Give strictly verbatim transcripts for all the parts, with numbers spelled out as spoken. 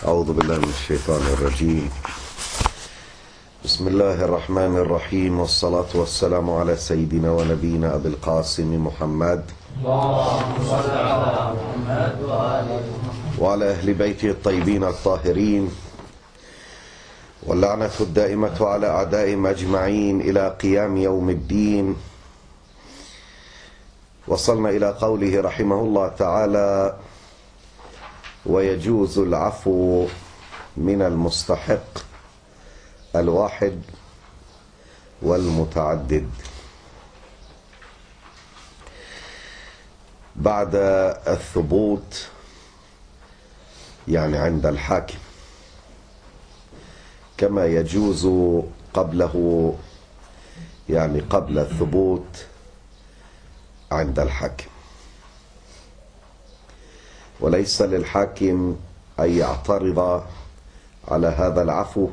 أعوذ بالله من الشيطان الرجيم. بسم الله الرحمن الرحيم، والصلاة والسلام على سيدنا ونبينا أبي القاسم محمد وعلى أهل بيته الطيبين الطاهرين، واللعنة الدائمة على أعدائهم أجمعين إلى قيام يوم الدين. وصلنا إلى قوله رحمه الله تعالى: ويجوز العفو من المستحق الواحد والمتعدد. بعد الثبوت يعني عند الحاكم، كما يجوز قبله يعني قبل الثبوت عند الحاكم. وليس للحاكم أن يعترض على هذا العفو.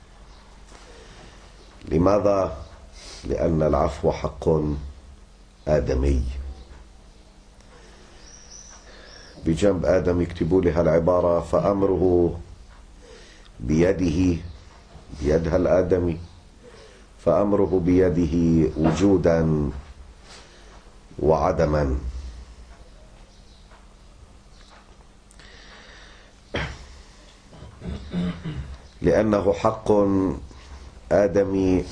لماذا؟ لأن العفو حق آدمي. بجنب آدم يكتبوا لها العبارة: فأمره بيده، بيدها الآدمي، فأمره بيده وجودا وعدما. لأنه حق آدمي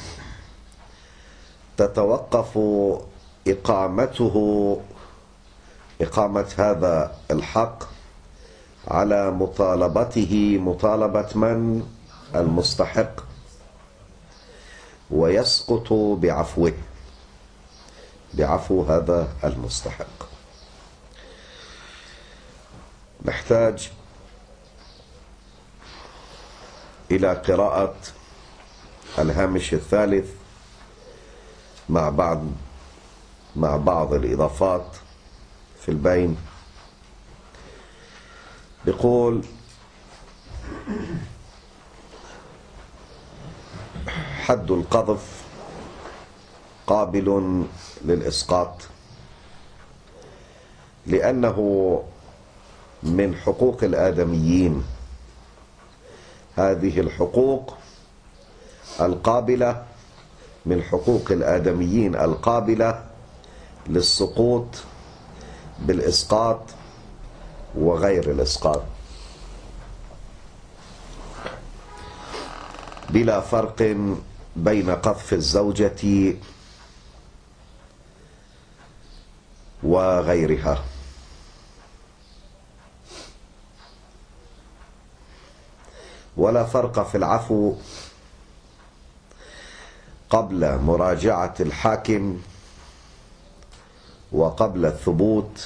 تتوقف إقامته إقامة هذا الحق على مطالبته، مطالبة من؟ المستحق، ويسقط بعفوه، بعفو هذا المستحق. نحتاج إلى قراءة الهامش الثالث مع بعض مع بعض الإضافات في البين. بيقول: حد القذف قابل للإسقاط، لأنه من حقوق الآدميين. هذه الحقوق القابلة من حقوق الآدميين القابلة للسقوط بالإسقاط وغير الإسقاط، بلا فرق بين قذف الزوجة وغيرها. ولا فرق في العفو قبل مراجعة الحاكم وقبل الثبوت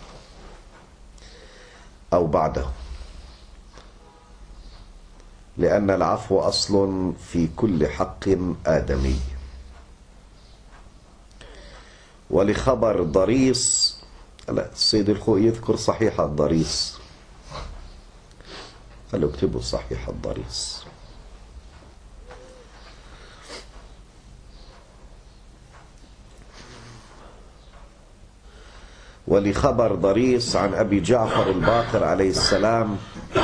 أو بعده، لأن العفو أصل في كل حق آدمي. ولخبر ضريس، لا السيد الخوئي يذكر صحيح الضريس، خلوا اكتبوا صحيح الضريس. ولخبر ضريس عن أبي جعفر الباقر عليه السلام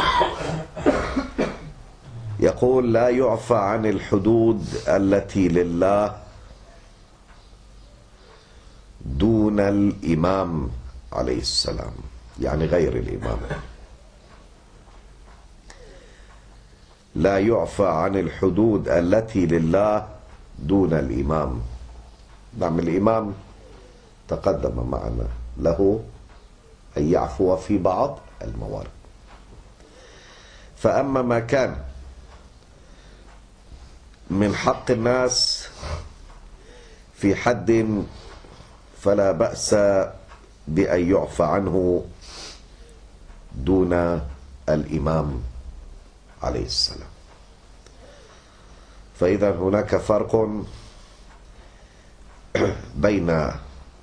يقول: لا يعفى عن الحدود التي لله دون الإمام عليه السلام، يعني غير الإمام. لا يعفى عن الحدود التي لله دون الإمام. نعم، الإمام تقدم معنا له أن يعفو في بعض الموارد. فأما ما كان من حق الناس في حد فلا بأس بأن يعفى عنه دون الإمام عليه السلام. فإذا هناك فرق بين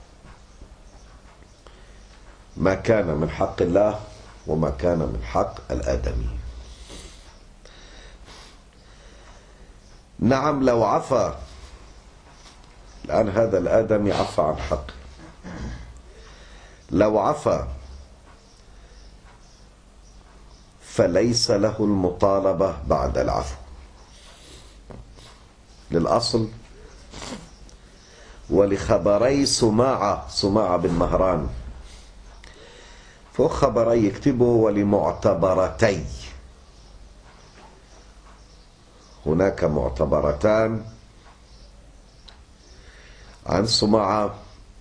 ما كان من حق الله وما كان من حق الآدمي. نعم، لو عفى الآن هذا الآدمي عفى عن حقه، لو عفى فليس له المطالبة بعد العفو. للأصل ولخبري سماعة سماعة بن مهران فوق خبري يكتبوا ولمعتبرتي، هناك معتبرتان عن سماعة،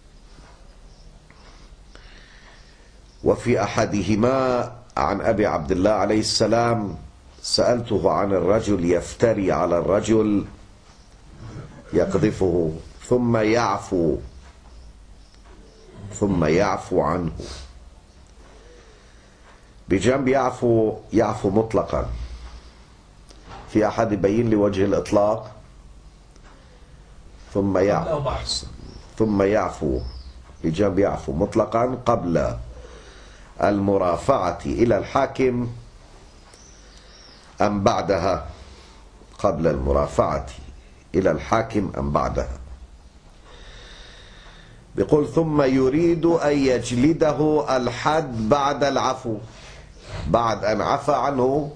وفي أحدهما عن أبي عبد الله عليه السلام: سألته عن الرجل يفتري على الرجل يقذفه ثم يعفو ثم يعفو عنه. بجنب يعفو يعفو مطلقا، في أحد يبين لي وجه الإطلاق؟ ثم يعفو ثم يعفو بجنب يعفو مطلقا قبل المرافعة إلى الحاكم أم بعدها؟ قبل المرافعة إلى الحاكم أم بعدها؟ بيقول: ثم يريد أن يجلده الحد بعد العفو، بعد أن عفى عنه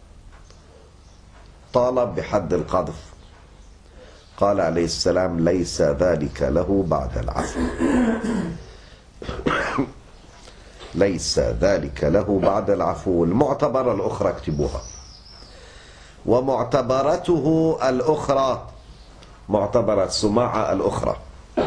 طالب بحد القذف. قال عليه السلام: ليس ذلك له بعد العفو. ليس ذلك له بعد العفو. المعتبرة الأخرى اكتبوها. ومعتبرته الأخرى معتبرة سماعة الأخرى: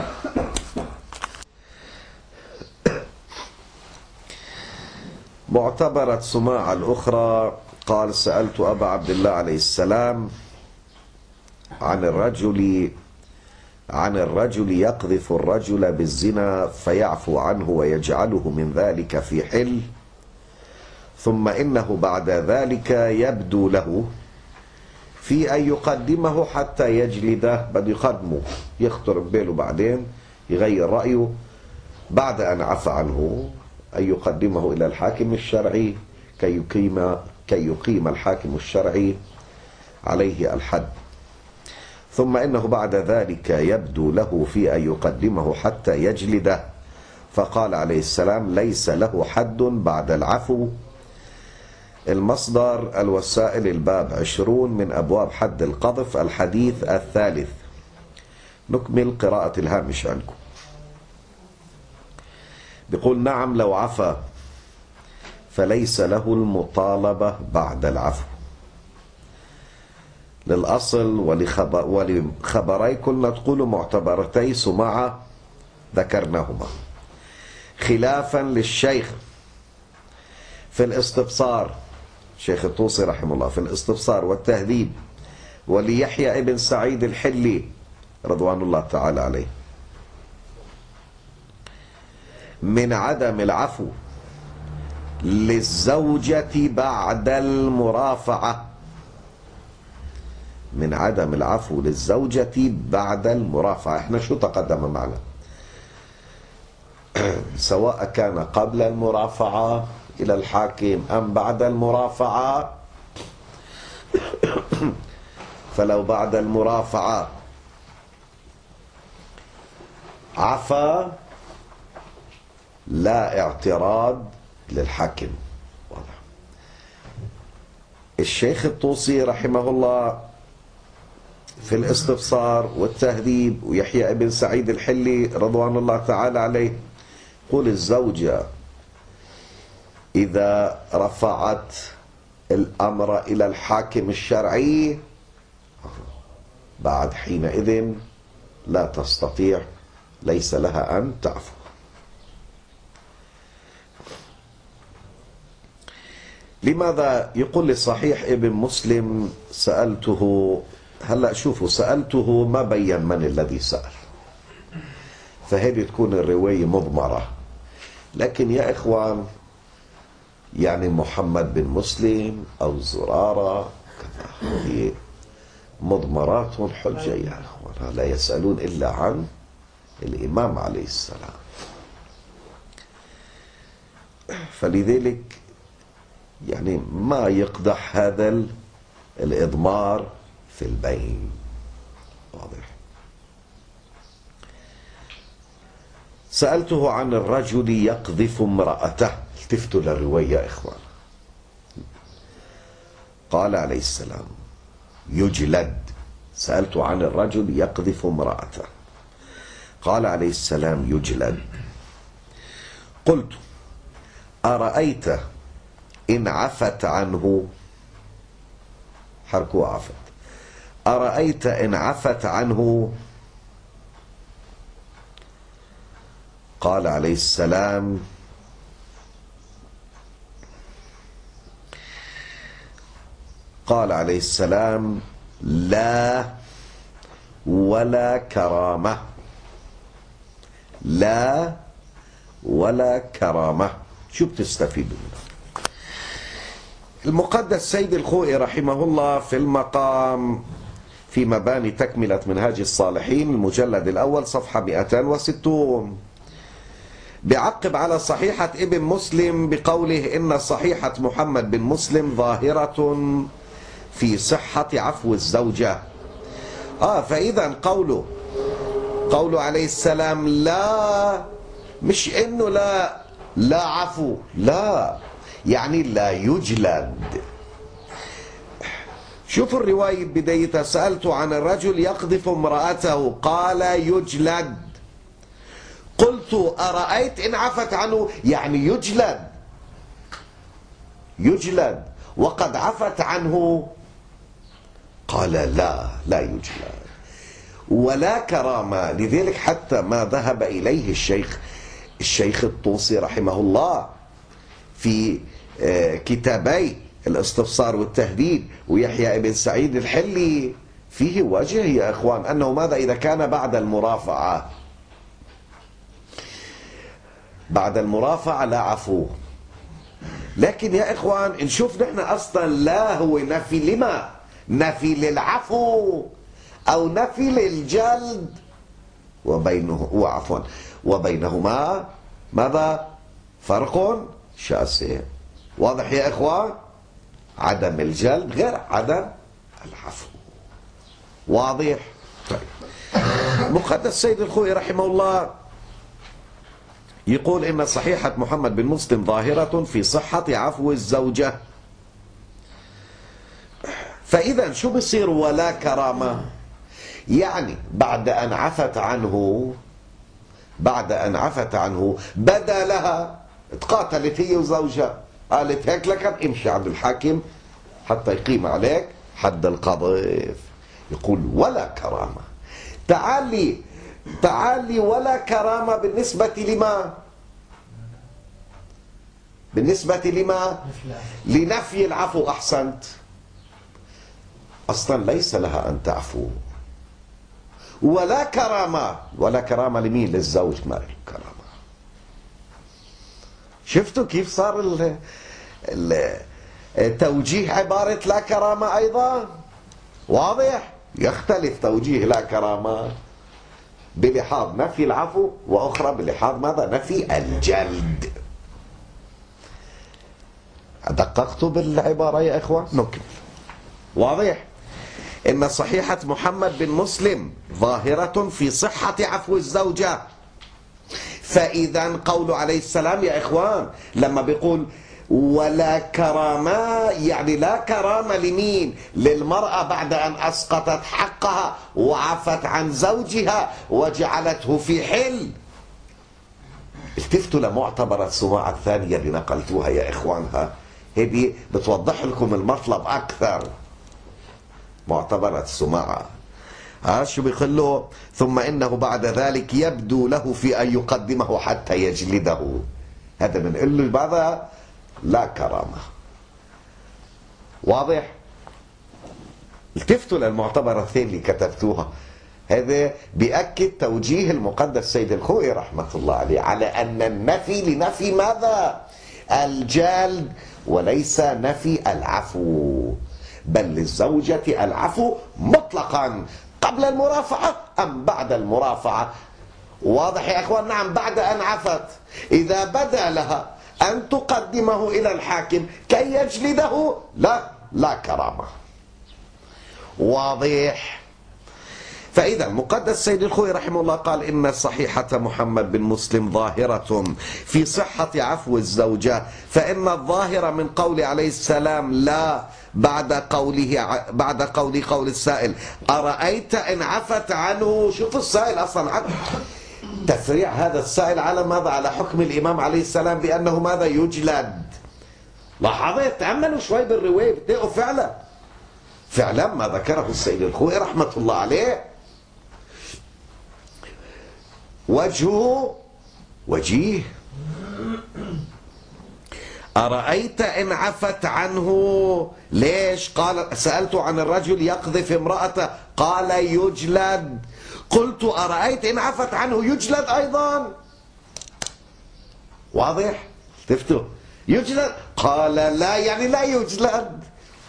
معتبرة سماعة الأخرى قال: سألت أبا عبد الله عليه السلام عن الرجل عن الرجل يقذف الرجل بالزنا فيعفو عنه ويجعله من ذلك في حل، ثم إنه بعد ذلك يبدو له في أن يقدمه حتى يجلده. بده يقدمه، يخطر بباله بعدين يغير رأيه بعد أن عفى عنه، أن يقدمه إلى الحاكم الشرعي كي يقيم كي يقيم الحاكم الشرعي عليه الحد. ثم إنه بعد ذلك يبدو له في أن يقدمه حتى يجلده. فقال عليه السلام: ليس له حد بعد العفو. المصدر الوسائل الباب عشرون من أبواب حد القذف، الحديث الثالث. نكمل قراءة الهامش عندكم. بيقول: نعم لو عفى فليس له المطالبة بعد العفو. للأصل ولخبر ولخبري كنا تقولوا معتبرتي سماعة ذكرناهما، خلافا للشيخ في الاستبصار، شيخ الطوسي رحمه الله في الاستبصار والتهذيب، وليحيى ابن سعيد الحلي رضوان الله تعالى عليه، من عدم العفو للزوجة بعد المرافعة. من عدم العفو للزوجة بعد المرافعة. احنا شو تقدم معنا؟ سواء كان قبل المرافعة إلى الحاكم أم بعد المرافعة. فلو بعد المرافعة عفا لا اعتراض للحاكم. واضح. الشيخ الطوسي رحمه الله في الاستبصار والتهذيب، ويحيى ابن سعيد الحلي رضوان الله تعالى عليه، قل الزوجة إذا رفعت الأمر إلى الحاكم الشرعي بعد حينئذ لا تستطيع، ليس لها أن تعفو. لماذا؟ يقول لي صحيح ابن مسلم سألته، هلأ شوفوا، سألته ما بين من الذي سأل، فهذه تكون الرواية مضمرة. لكن يا إخوان، يعني محمد بن مسلم أو زرارة كذا، هذه مضمرات حجة يا إخوان، لا يسألون إلا عن الإمام عليه السلام. فلذلك يعني ما يقدح هذا الإضمار في البين. واضح. سألته عن الرجل يقذف امرأته. التفتوا للرواية يا إخوان، قال عليه السلام يجلد. سألت عن الرجل يقذف امرأته، قال عليه السلام يجلد. قلت أرأيت إن عفت عنه، حركوا عفت، أرأيت إن عفت عنه؟ قال عليه السلام قال عليه السلام لا ولا كرامة، لا ولا كرامة. شو بتستفيدوا منه؟ المقدس سيد الخوئي رحمه الله في المقام في مباني تكملة منهاج الصالحين المجلد الأول صفحة مئتين وستين بيعقب على صحيحة ابن مسلم بقوله إن صحيحة محمد بن مسلم ظاهرة في صحة عفو الزوجة. آه فإذا قوله قوله عليه السلام لا، مش إنه لا لا عفو، لا يعني لا يجلد. شوفوا الرواية بدايتها، سألت عن الرجل يقذف امرأته قال يجلد. قلت أرأيت إن عفت عنه، يعني يجلد يجلد وقد عفت عنه. قال لا لا يجلد ولا كرامة. لذلك حتى ما ذهب إليه الشيخ الشيخ الطوسي رحمه الله في كتابي الاستفسار والتهديد ويحيى ابن سعيد الحلي فيه وجه يا إخوان، أنه ماذا إذا كان بعد المرافعة، بعد المرافعة لا عفو. لكن يا إخوان نشوف نحن أصلا لا هو نفي لما؟ نفي للعفو أو نفي للجلد، وبينه وعفوا وبينهما ماذا؟ فرق شاسع. واضح يا إخوان؟ عدم الجلد غير عدم العفو. واضح؟ طيب. مقدس سيد الخوئي رحمه الله يقول إن صحيحة محمد بن مسلم ظاهرة في صحة عفو الزوجة. فإذا شو بصير ولا كرامة؟ يعني بعد أن عفت عنه بعد أن عفت عنه بدا لها، تقاتلت هي وزوجها، قالت هيك لك امشي عند الحاكم حتى يقيم عليك حد القذف. يقول ولا كرامة. تعالي تعالي ولا كرامة بالنسبة لما؟ بالنسبة لما؟ لنفي العفو. أحسنت. أصلا ليس لها أن تعفو. ولا كرامة. ولا كرامة لمين؟ للزوج ما له كرامة. شفتوا كيف صار ال ال توجيه عبارة لا كرامة أيضا؟ واضح؟ يختلف توجيه لا كرامة بلحاظ نفي العفو، وأخرى بلحاظ ماذا؟ نفي الجلد. دققتوا بالعبارة يا إخوان؟ نكمل. واضح؟ إن صحيحة محمد بن مسلم ظاهرة في صحة عفو الزوجة. فإذا قول عليه السلام يا إخوان لما بيقول ولا كرامة، يعني لا كرامة لمين؟ للمرأة بعد أن أسقطت حقها وعفت عن زوجها وجعلته في حل. التفتوا لمعتبرة السماعة الثانية اللي نقلتوها يا إخوانها، هذه بتوضح لكم المطلب أكثر. معتبرة السماعة ها شو بيقول له؟ ثم إنه بعد ذلك يبدو له في أن يقدمه حتى يجلده. هذا بنقول له ماذا؟ لا كرامة. واضح؟ التفتوا للمعتبرة الثانية اللي كتبتوها، هذا بيأكد توجيه المقدس سيد الخوئي رحمة الله عليه على أن النفي لنفي ماذا؟ الجلد، وليس نفي العفو، بل للزوجة العفو مطلقا قبل المرافعة أم بعد المرافعة. واضح يا أخوان؟ نعم بعد أن عفت. إذا بدا لها أن تقدمه إلى الحاكم كي يجلده لا لا كرامة. واضح؟ فإذا المقدس سيد الخوئي رحمه الله قال إن صحيحة محمد بن مسلم ظاهرة في صحة عفو الزوجة، فإن الظاهر من قول عليه السلام لا بعد قوله بعد قول قول السائل أرأيت إن عفت عنه. شوف السائل أصلا عفت. تفريع هذا السائل على ماذا؟ على حكم الإمام عليه السلام بأنه ماذا؟ يجلد. لاحظوا، تأملوا شوي بالرواية بتلاقوا فعلا فعلا ما ذكره السيد الخوئي رحمة الله عليه وجهه وجيه. أرأيت إن عفت عنه. ليش؟ قال سألت عن الرجل يقذف امرأته قال يجلد. قلت أرأيت إن عفت عنه يجلد أيضا. واضح؟ تفتوا يجلد؟ قال لا، يعني لا يجلد.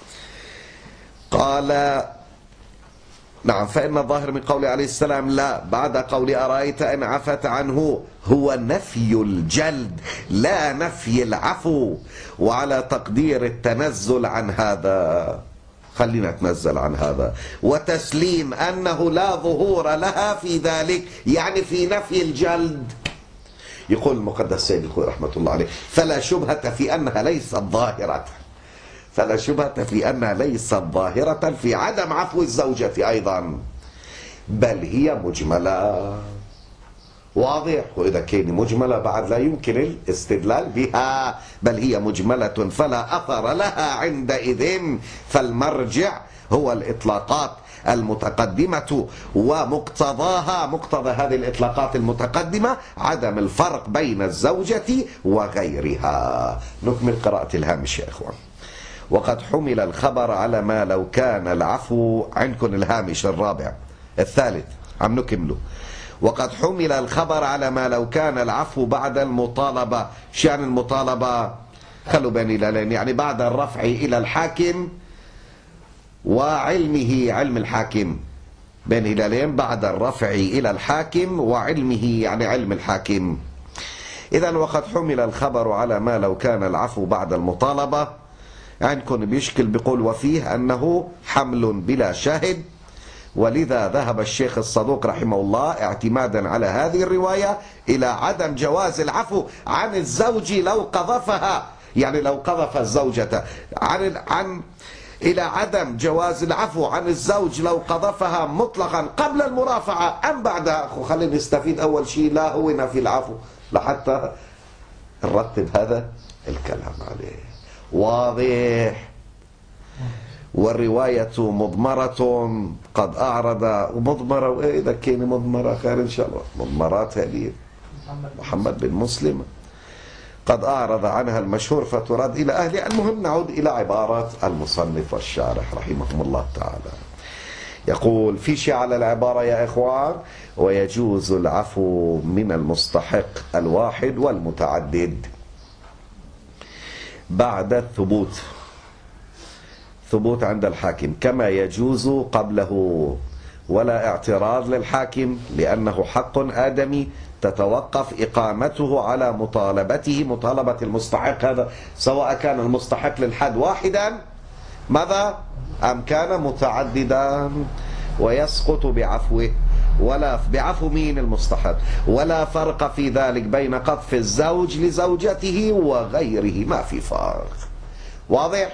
قال نعم، فإن الظاهر من قول عليه السلام لا بعد قول أرأيت إن عفت عنه هو نفي الجلد لا نفي العفو، وعلى تقدير التنزل عن هذا، خلينا نتنزل عن هذا، وتسليم أنه لا ظهور لها في ذلك، يعني في نفي الجلد. يقول المقدس سيد الخوئي رحمة الله عليه فلا شبهة في أنها ليست ظاهرة فلا شبهة في أنها ليست ظاهرة في عدم عفو الزوجة أيضا، بل هي مجملة. واضح؟ وإذا كان مجملة بعد لا يمكن الاستدلال بها، بل هي مجملة فلا أثر لها عندئذ، فالمرجع هو الإطلاقات المتقدمة ومقتضاها، مقتضى هذه الإطلاقات المتقدمة عدم الفرق بين الزوجة وغيرها. نكمل قراءة الهامش يا إخوان. وقد حمل الخبر على ما لو كان العفو، عندكم الهامش الرابع الثالث عم نكمله. وقد حمل الخبر على ما لو كان العفو بعد المطالبة. شأن المطالبة خلوا بين الهلالين، يعني بعد الرفع إلى الحاكم وعلمه، علم الحاكم بين هلالين، بعد الرفع إلى الحاكم وعلمه يعني علم الحاكم. إذن وقد حمل الخبر على ما لو كان العفو بعد المطالبة. عندكم بيشكل بيقول وفيه أنه حمل بلا شاهد، ولذا ذهب الشيخ الصدوق رحمه الله اعتمادا على هذه الرواية إلى عدم جواز العفو عن الزوج لو قذفها، يعني لو قذف الزوجة، عن عن إلى عدم جواز العفو عن الزوج لو قذفها مطلقا قبل المرافعة أم بعدها. أخو خلينا نستفيد أول شيء لا هو نفي العفو لحتى نرتب هذا الكلام عليه. واضح؟ والرواية مضمرة قد أعرض، ومضمرة وإذا كان مضمرة خير إن شاء الله، مضمرات هذه محمد بن مسلم قد أعرض عنها المشهور فترد إلى أهلها. المهم نعود إلى عبارة المصنف والشارح رحمهم الله تعالى. يقول في شيء على العبارة يا إخوان: ويجوز العفو من المستحق الواحد والمتعدد بعد الثبوت، ثبوت عند الحاكم، كما يجوز قبله، ولا اعتراض للحاكم لأنه حق آدمي تتوقف إقامته على مطالبته، مطالبة المستحق هذا، سواء كان المستحق للحد واحدا ماذا أم كان متعددا، ويسقط بعفوه، ولا بعفو مين؟ المستحق، ولا فرق في ذلك بين قذف الزوج لزوجته وغيره، ما في فرق. واضح؟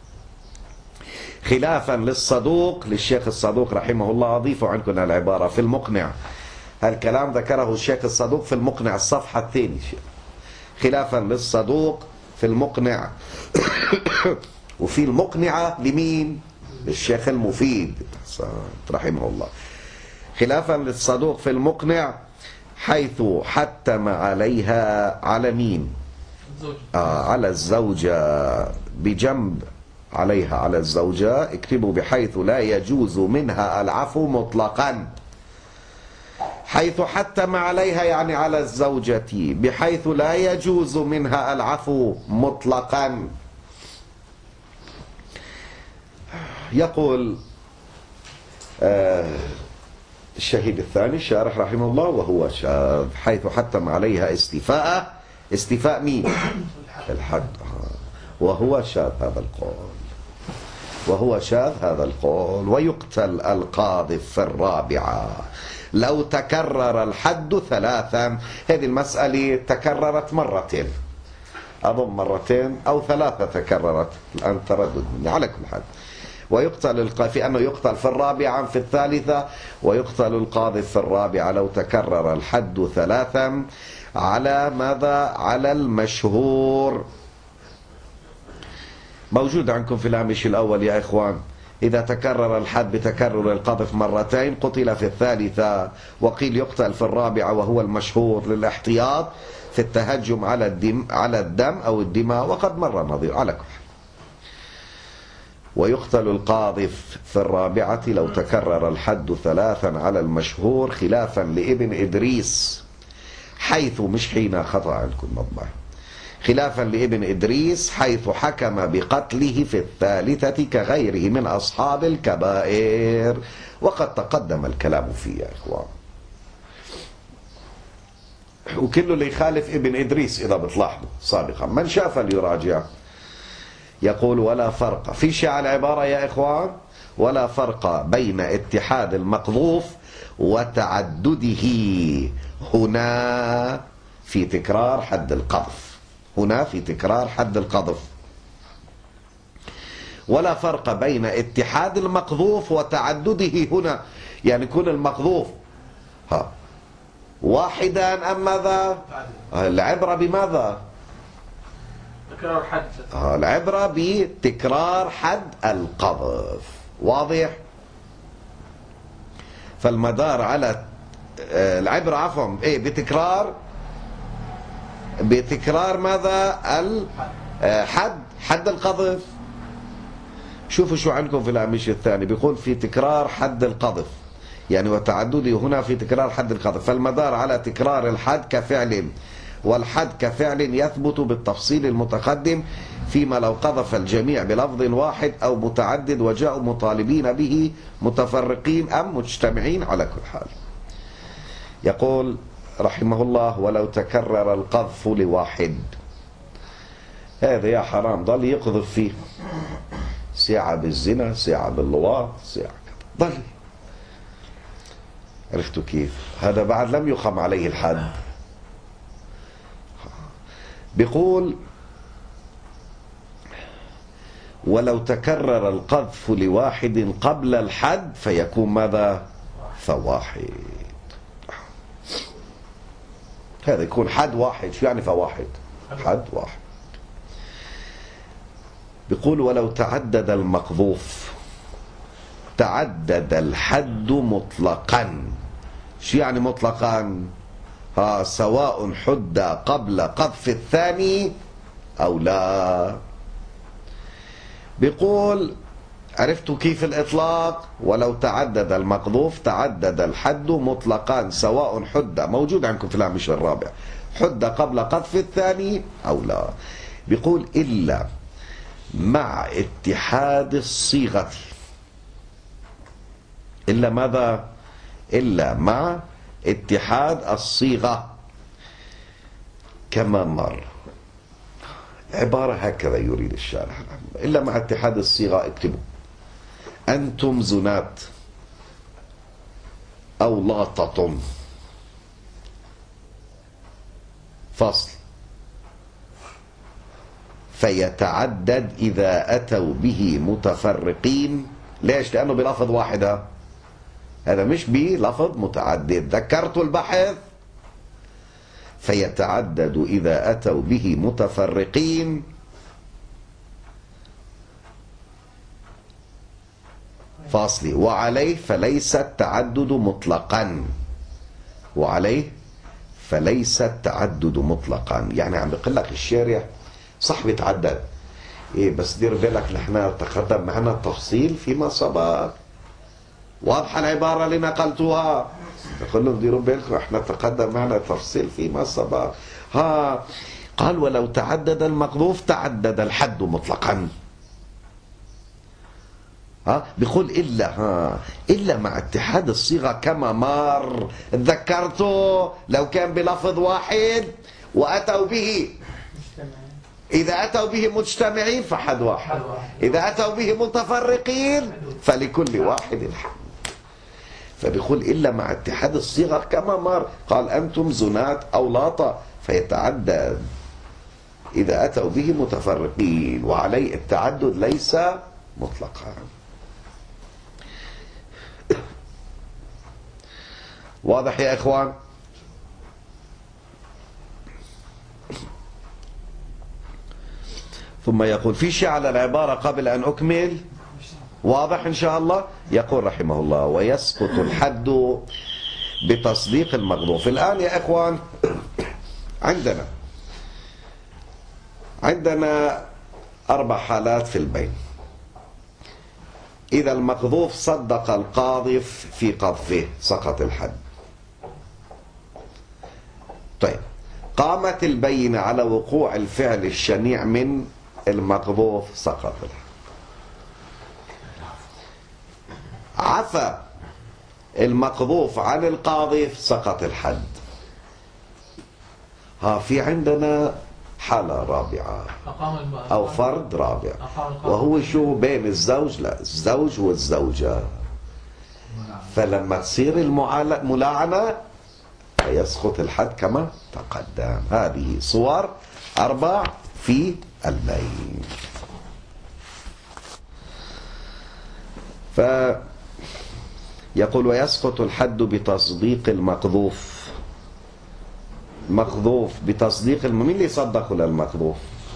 خلافا للصدوق، للشيخ الصدوق رحمه الله، أضيفوا عندكم العبارة في المقنع، هالكلام ذكره الشيخ الصدوق في المقنع الصفحة الثانية، خلافا للصدوق في المقنع وفي المقنعة لمين؟ للشيخ المفيد رحمه الله. خلافا للصدوق في المقنع حيث حتم عليها، على مين؟ آه على الزوجة، بجنب عليها على الزوجة، اكتبوا بحيث لا يجوز منها العفو مطلقا. حيث حتم عليها يعني على الزوجة، بحيث لا يجوز منها العفو مطلقا. يقول آه الشهيد الثاني الشارح رحمه الله وهو شاذ: حيث حتم عليها استيفاء، استيفاء مين؟ الحد، وهو شاذ هذا القول. وهو شاذ هذا القول. ويقتل القاذف في الرابعة لو تكرر الحد ثلاثا. هذه المسألة تكررت مرتين، أظن مرتين أو ثلاثة تكررت، الآن تردد مني على كل حال. ويقتل في أنه يقتل في الرابعة في الثالثة، ويقتل القاذف في الرابعة لو تكرر الحد ثلاثا على ماذا؟ على المشهور. موجود عندكم في الهامش الأول يا إخوان، إذا تكرر الحد بتكرر القذف مرتين قتل في الثالثة، وقيل يقتل في الرابعة وهو المشهور للاحتياط في التهجم على الدم على الدم أو الدماء، وقد مر النظير على كل. ويقتل القاذف في الرابعة لو تكرر الحد ثلاثا على المشهور خلافا لابن إدريس، حيث مش حين خطأ عندكم مطبع، خلافا لابن إدريس حيث حكم بقتله في الثالثة كغيره من أصحاب الكبائر، وقد تقدم الكلام فيه يا إخوان. وكله اللي يخالف ابن إدريس إذا بتلاحظوا سابقا، من شاف ليراجع. يقول ولا فرق في شيء على العبارة يا إخوان، ولا فرق بين اتحاد المقذوف وتعدده هنا في تكرار حد القذف، هنا في تكرار حد القذف. ولا فرق بين اتحاد المقذوف وتعدده هنا، يعني يكون المقذوف ها واحدا أم ماذا؟ العبرة بماذا؟ تكرار حد. ها العبرة بتكرار حد القذف، واضح؟ فالمدار على العبرة عفوا ايه بتكرار بتكرار ماذا؟ الحد، حد القذف. شوفوا شو عندكم في الهامش الثاني، بيقول في تكرار حد القذف، يعني وتعدده هنا في تكرار حد القذف، فالمدار على تكرار الحد كفعل، والحد كفعل يثبت بالتفصيل المتقدم فيما لو قذف الجميع بلفظ واحد أو متعدد وجاءوا مطالبين به متفرقين أم مجتمعين على كل حال. يقول رحمه الله ولو تكرر القذف لواحد، هذا يا حرام ضل يقذف فيه ساعة بالزنا، ساعة باللواط، ساعة كذا، ضل. عرفتوا كيف؟ هذا بعد لم يقم عليه الحد. بيقول ولو تكرر القذف لواحد قبل الحد فيكون ماذا؟ فواحد. هذا يكون حد واحد. شو يعني فواحد؟ حد واحد. بيقول ولو تعدد المقذوف تعدد الحد مطلقا. شو يعني مطلقا؟ ها سواء حد قبل قذف الثاني أو لا. بيقول عرفتوا كيف الإطلاق؟ ولو تعدد المقذوف تعدد الحد مطلقا سواء حد، موجود عندكم في الهامش الرابع، حد قبل قذف الثاني أو لا. بيقول إلا مع اتحاد الصيغة. إلا ماذا؟ إلا مع اتحاد الصيغة كما مر. عبارة هكذا يريد الشارح، إلا مع اتحاد الصيغة. اكتبوا أنتم زنات أو لاطة، فصل، فيتعدد إذا أتوا به متفرقين. ليش؟ لأنه بلفظ واحدة، هذا مش بلفظ متعدد. ذكرت البحث. فيتعدد إذا أتوا به متفرقين فاصلي، وعليه فليس التعدد مطلقا، وعليه فليس التعدد مطلقا. يعني عم بيقول لك الشارع صح بيتعدد إيه، بس دير بالك نحن تقدم معنا التفصيل فيما سبق. واضحة العبارة اللي نقلتها؟ يقول لهم ديروا بالكم احنا تقدم معنا تفصيل فيما سبق. ها قال ولو تعدد المقذوف تعدد الحد مطلقا. ها بيقول إلا ها إلا مع اتحاد الصيغة كما مر. ذكرته لو كان بلفظ واحد وأتوا به إذا أتوا به مجتمعين فحد واحد، إذا أتوا به متفرقين فلكل واحد حد. فبيقول إلا مع اتحاد الصيغة كما مر، قال أنتم زنات أو لاطة، فيتعدد إذا أتوا به متفرقين، وعليه التعدد ليس مطلقا. واضح يا إخوان؟ ثم يقول في شيء على العبارة قبل أن أكمل؟ واضح إن شاء الله؟ يقول رحمه الله ويسقط الحد بتصديق المغضوف. الآن يا إخوان عندنا عندنا أربع حالات في البين. إذا المقذوف صدق القاذف في قذفه سقط الحد. طيب قامت البينة على وقوع الفعل الشنيع من المقذوف سقط الحد. عفى المقذوف عن القاذف سقط الحد. ها في عندنا حالة رابعة أو فرد رابع، وهو شو بين الزوج، لا الزوج والزوجة، فلما تصير الملاعنة يسقط الحد كما تقدم. هذه صور أربع في البين. فيقول ويسقط الحد بتصديق المقذوف. مقذوف بتصديق الم... مين اللي صدقوا للمقذوف؟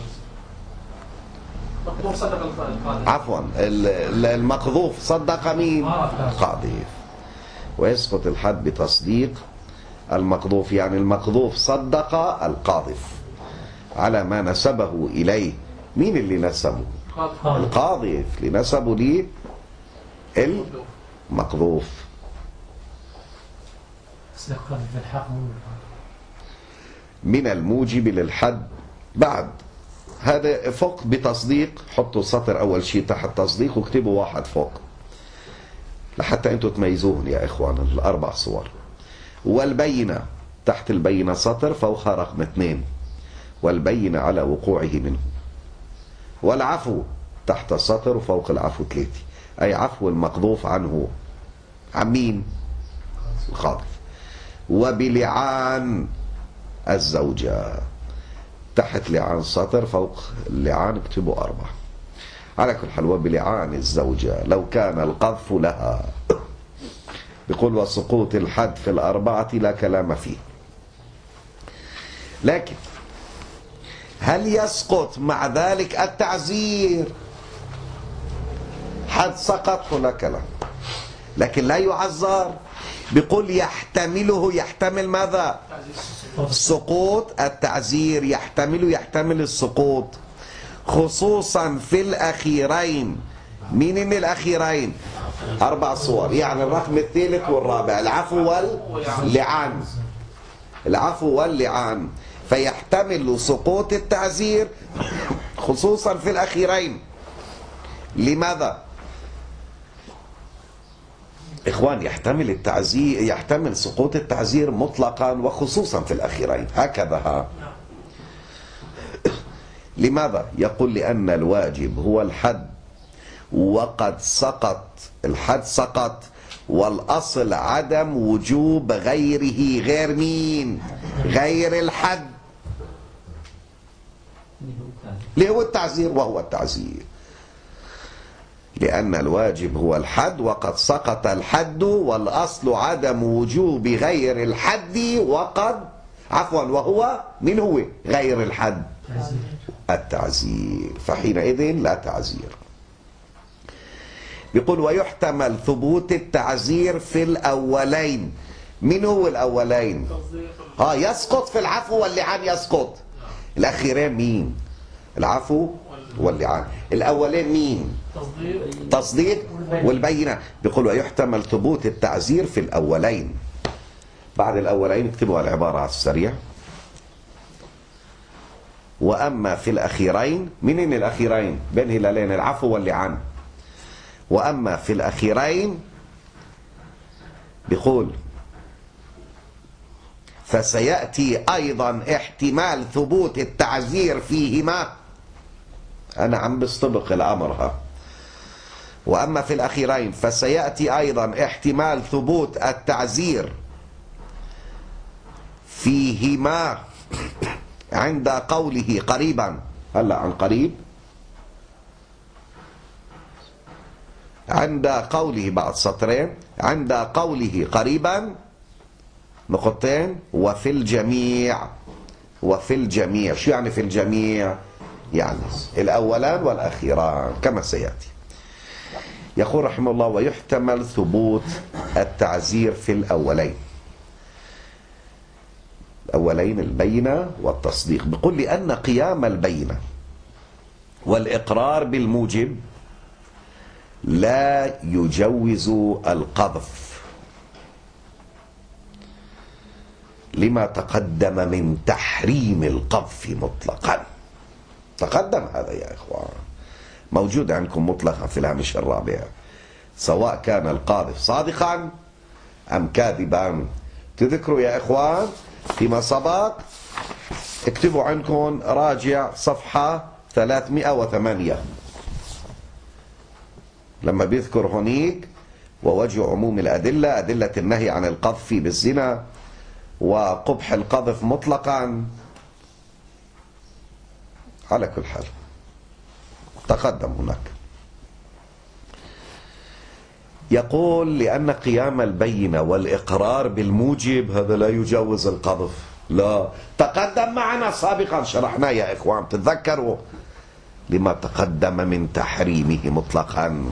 مقذوف صدق القاذف. عفوا المقذوف صدق مين؟ قاذف. ويسقط الحد بتصديق المقذوف، يعني المقذوف صدق القاذف على ما نسبه إليه. مين اللي نسبه؟ القاذف اللي نسبه ليه المقذوف. من الموجب للحد بعد هذا فوق بتصديق. حطوا سطر أول شيء تحت تصديق واكتبوا واحد فوق لحتى أنتوا تميزوهم يا إخوان الأربع صور. والبينة تحت البينة سطر فوقها رقم اثنين، والبينة على وقوعه منه. والعفو تحت السطر وفوق العفو ثلاثة، أي عفو المقذوف عنه. عن مين؟ القاذف. وبلعان الزوجة تحت لعان سطر فوق اللعان اكتبوا أربعة. على كل حال وبلعان الزوجة لو كان القذف لها. بيقول وسقوط الحد في الأربعة لا كلام فيه. لكن هل يسقط مع ذلك التعزير؟ حد سقط ولا كلام، لكن لا يعزر. بيقول يحتمله، يحتمل ماذا؟ سقوط التعزير، يحتمل يحتمل السقوط، خصوصا في الأخيرين. مين من الأخيرين؟ أربع صور، يعني الرقم الثالث والرابع، العفو واللعان. العفو واللعان فيحتمل سقوط التعزير خصوصا في الأخيرين. لماذا؟ إخوان يحتمل التعزير، يحتمل سقوط التعزير مطلقا وخصوصا في الأخيرين، هكذا ها. لماذا؟ يقول لأن الواجب هو الحد وقد سقط الحد سقط، والأصل عدم وجوب غيره. غير مين؟ غير الحد اللي هو التعزير، وهو التعزير. لأن الواجب هو الحد وقد سقط الحد، والأصل عدم وجوب غير الحد وقد عفوا وهو من هو غير الحد؟ التعزير. فحينئذ لا تعزير. يقول ويحتمل ثبوت التعزير في الأولين. من هو الأولين؟ ها يسقط في العفو واللعان يسقط. الأخيرين مين؟ العفو واللعان. الأولين مين؟ تصديق والبينة. بيقول ويحتمل ثبوت التعزير في الأولين. بعد الأولين اكتبوا العبارة على السريع. وأما في الأخيرين، منين الأخيرين؟ بين هلالين العفو واللعان. وأما في الأخيرين بيقول فسيأتي أيضا احتمال ثبوت التعزير فيهما أنا عم بستبق الأمر ها. وأما في الأخيرين فسيأتي أيضا احتمال ثبوت التعزير فيهما عند قوله قريبا. هلا عن قريب، عند قوله بعد سطرين، عند قوله قريبا نقطتين، وفي الجميع. وفي الجميع شو يعني في الجميع؟ يعني الأولان والأخيران كما سيأتي. يقول رحمه الله: ويحتمل ثبوت التعزير في الأولين. الأولين البينة والتصديق. بيقول لأن قيام البينة والإقرار بالموجب لا يجوز القذف لما تقدم من تحريم القذف مطلقا. تقدم هذا يا إخوان، موجود عندكم مطلقا في الهامش الرابع، سواء كان القاذف صادقا أم كاذبا. تذكروا يا إخوان فيما سبق، اكتبوا عندكم راجع صفحة ثلاثمئة وثمانية لما بيذكر هنيك ووجه عموم الأدلة، أدلة النهي عن القذف بالزنا وقبح القذف مطلقا. على كل حال تقدم هناك. يقول: لأن قيام البينة والإقرار بالموجب هذا لا يجوز القذف. لا، تقدم معنا سابقا، شرحناه يا إخوان، تتذكروا لما تقدم من تحريمه مطلقا،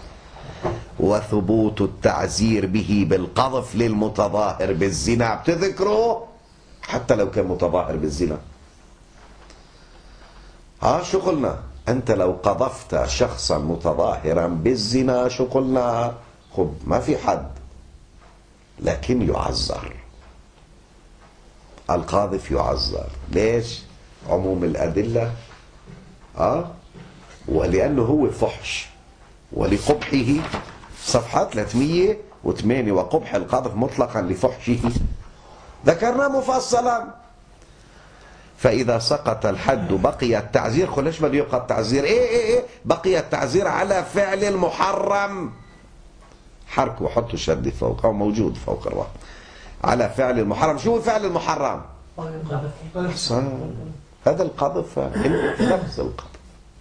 وثبوت التعزير به بالقذف للمتظاهر بالزنا. بتذكروا حتى لو كان متظاهر بالزنا. ها شو قلنا؟ أنت لو قذفت شخصا متظاهرا بالزنا شو قلنا؟ خب ما في حد، لكن يعذر. القاذف يعذر. ليش؟ عموم الأدلة، أه؟ ولأنه هو فحش، ولقبحه صفحة ثلاثمئة وثمانية، وقبح القذف مطلقا لفحشه ذكرنا مفصلا. فإذا سقط الحد بقي التعزير. خل ليش بده يبقى التعزير؟ إيه إيه إيه بقي التعزير على فعل المحرم. حركوا وحطوا شد فوق، أو موجود فوق الراء. على فعل المحرم. شو فعل المحرم؟ هذا القذف، نفس القذف.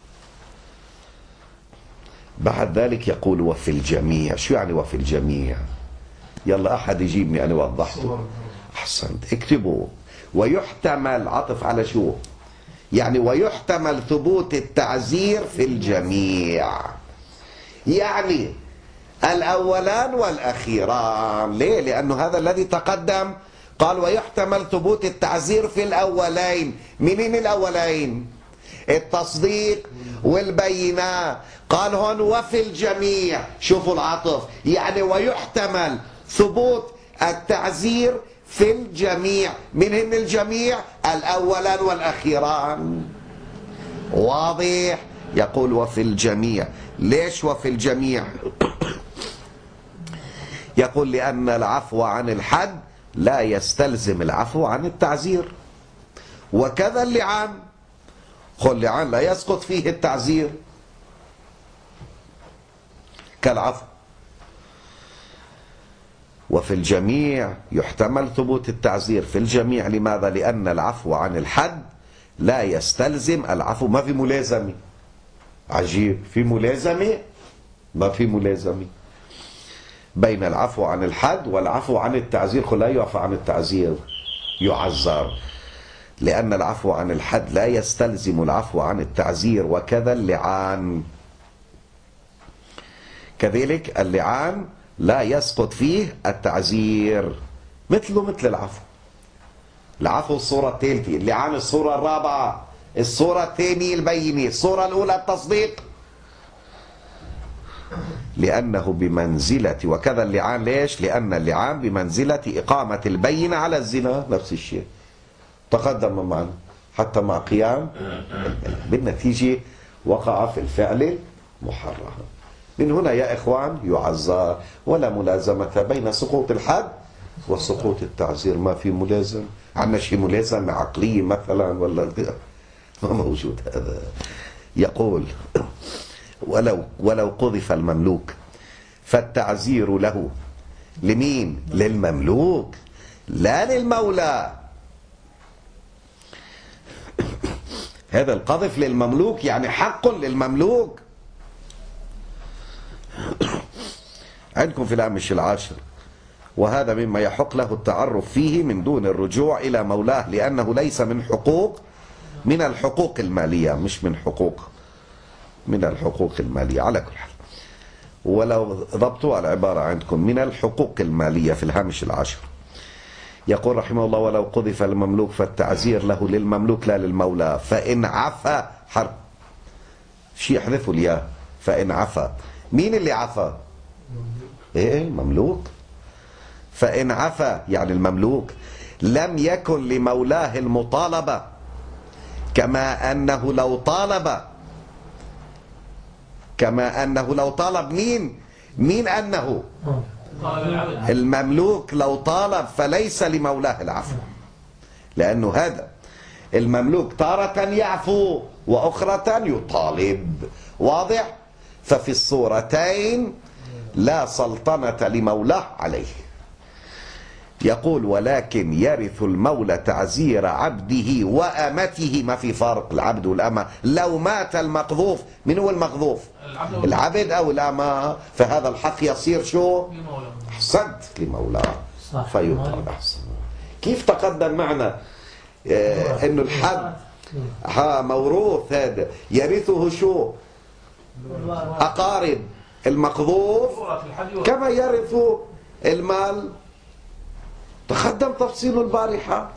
بعد ذلك يقول: وفي الجميع. شو يعني وفي الجميع؟ يلا أحد يجيبني أنا وضحته. أحسنت، اكتبوا. ويحتمل، عطف على شو؟ يعني ويحتمل ثبوت التعزير في الجميع، يعني الأولان والأخيران. ليه؟ لأنه هذا الذي تقدم قال ويحتمل ثبوت التعزير في الأولين. منين الأولين؟ التصديق والبينة. قال هون وفي الجميع. شوفوا العطف، يعني ويحتمل ثبوت التعزير في الجميع. من هن الجميع؟ الأولان والأخيران. واضح؟ يقول وفي الجميع. ليش وفي الجميع؟ يقول لأن العفو عن الحد لا يستلزم العفو عن التعزير، وكذا اللعان. خل اللعان لا يسقط فيه التعزير كالعفو. وفي الجميع يحتمل ثبوت التعزير في الجميع. لماذا؟ لأن العفو عن الحد لا يستلزم العفو. ما في ملازمة. عجيب، في ملازمة؟ ما في ملازمة بين العفو عن الحد والعفو عن التعزير. خل لا يعفى عن التعزير، يعزر. لأن العفو عن الحد لا يستلزم العفو عن التعزير، وكذا اللعان. كذلك اللعان لا يسقط فيه التعزير، مثله مثل العفو. العفو الصورة الثالثة، اللعان الصورة الرابعة، الصورة الثانية البينة، الصورة الأولى التصديق. لأنه بمنزلة، وكذا اللعان. ليش؟ لأن اللعان بمنزلة إقامة البينة على الزنا. نفس الشيء تقدم معنا حتى مع قيام بالنتيجة وقع في الفعل محرم. من هنا يا إخوان يعزر، ولا ملازمة بين سقوط الحد وسقوط التعزير. ما في ملازم. عندنا شيء ملازمة عقلية مثلا ولا ما موجود هذا. يقول ولو ولو قذف المملوك فالتعزير له لمين؟ للمملوك لا للمولى. هذا القذف للمملوك يعني حق للمملوك. عندكم في الهامش العاشر: وهذا مما يحق له التعرف فيه من دون الرجوع إلى مولاه لأنه ليس من حقوق من الحقوق المالية، مش من حقوق من الحقوق المالية على كل حال. ولو ضبطوا العبارة عندكم من الحقوق المالية في الهامش العاشر، يقول رحمه الله: ولو قذف المملوك فالتعزير له للمملوك لا للمولى، فإن عفى حرب شيء يحذفوا الياء، فإن عفى. مين اللي عفى؟ ايه المملوك. فإن عفى يعني المملوك لم يكن لمولاه المطالبة، كما أنه لو طالب كما أنه لو طالب مين مين أنه المملوك لو طالب فليس لمولاه العفو، لأنه هذا المملوك تارة يعفو وأخرى يطالب. واضح؟ ففي الصورتين لا سلطنة لمولاه عليه. يقول: ولكن يرث المولى تعزير عبده وأمته. ما في فرق العبد والأمة. لو مات المقذوف، من هو المقذوف؟ العبد أو الأمة، فهذا الحق يصير شو؟ أحسنت، لمولاه فيطالب. كيف تقدم معنا آه إنه الحد ها موروث، هذا يرثه شو؟ أقارب المقذوف كما يرث المال. تقدم تفصيل البارحة.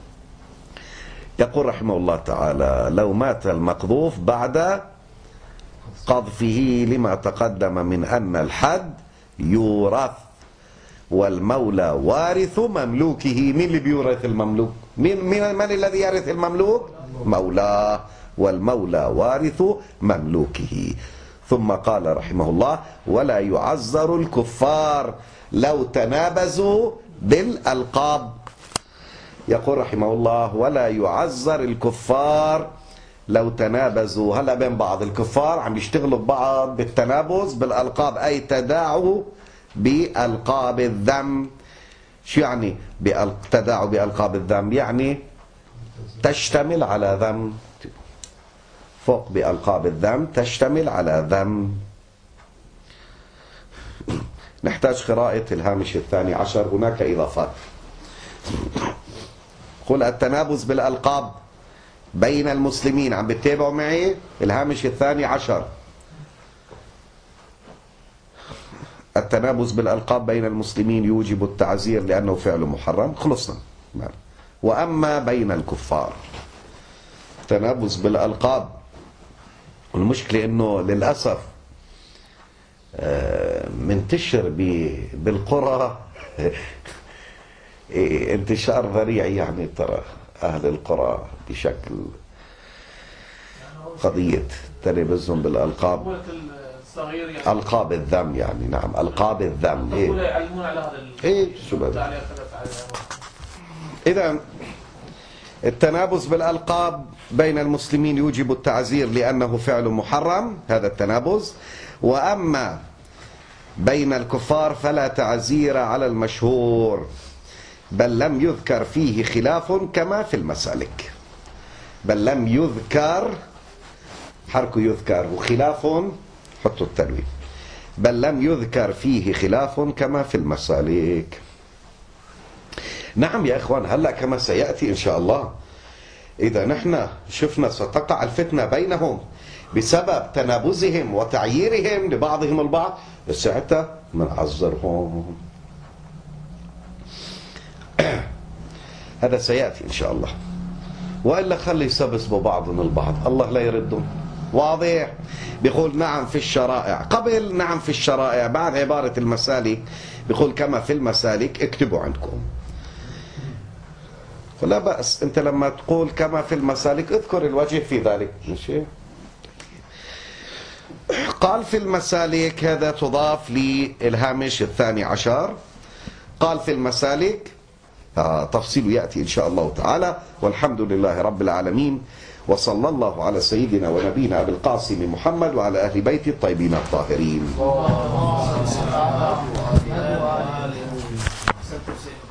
يقول رحمه الله تعالى: لو مات المقذوف بعد قذفه لما تقدم من أن الحد يورث والمولى وارث مملوكه. مين اللي بيورث المملوك؟ مين, مين من الذي يرث المملوك؟ مولاه، والمولى وارث مملوكه. ثم قال رحمه الله: ولا يعزر الكفار لو تنابزوا بالألقاب. يقول رحمه الله: ولا يعزر الكفار لو تنابزوا. هلا بين بعض الكفار عم يشتغلوا ببعض بالتنابز بالألقاب، أي تداعوا بألقاب الذم. شو يعني تداعوا بألقاب الذم؟ يعني تشتمل على ذم، فوق بألقاب الذم تشتمل على ذم. نحتاج قراءة الهامش الثاني عشر، هناك إضافات. قل: التنابز بالألقاب بين المسلمين. عم بتتابعوا معي؟ الهامش الثاني عشر: التنابز بالألقاب بين المسلمين يوجب التعزير لأنه فعل محرم. خلصنا. وأما بين الكفار التنابز بالألقاب، والمشكلة أنه للأسف منتشر بالقرى انتشار ذريع، يعني ترى أهل القرى بشكل قضية تنابزهم بالألقاب، ألقاب الذم يعني. نعم، ألقاب الذم. إيه يعلمون على هذا إيه شو بدأ. إذا التنابز بالألقاب بين المسلمين يوجب التعزير لأنه فعل محرم، هذا التنابز. وأما بين الكفار فلا تعزير على المشهور، بل لم يذكر فيه خلاف كما في المسالك. بل لم يذكر، حرك يذكر، وخلاف حطوا التنوين. بل لم يذكر فيه خلاف كما في المسالك. نعم يا إخوان، هلأ كما سيأتي إن شاء الله، إذا نحن شفنا ستقع الفتنة بينهم بسبب تنابزهم وتعييرهم لبعضهم البعض، ساعتها منعذرهم. هذا سيأتي إن شاء الله. وإلا خلي يسبسبوا بعضهم البعض، الله لا يردهم. واضح؟ بيقول نعم في الشرائع، قبل نعم في الشرائع، بعد عبارة المسالك بيقول كما في المسالك. اكتبوا عندكم، فلا بأس أنت لما تقول كما في المسالك اذكر الوجه في ذلك. ماشي؟ قال في المسالك، هذا تضاف للهامش الثاني عشر. قال في المسالك آه تفصيل يأتي إن شاء الله تعالى. والحمد لله رب العالمين، وصلى الله على سيدنا ونبينا أبي القاسم محمد وعلى أهل بيت الطيبين الطاهرين.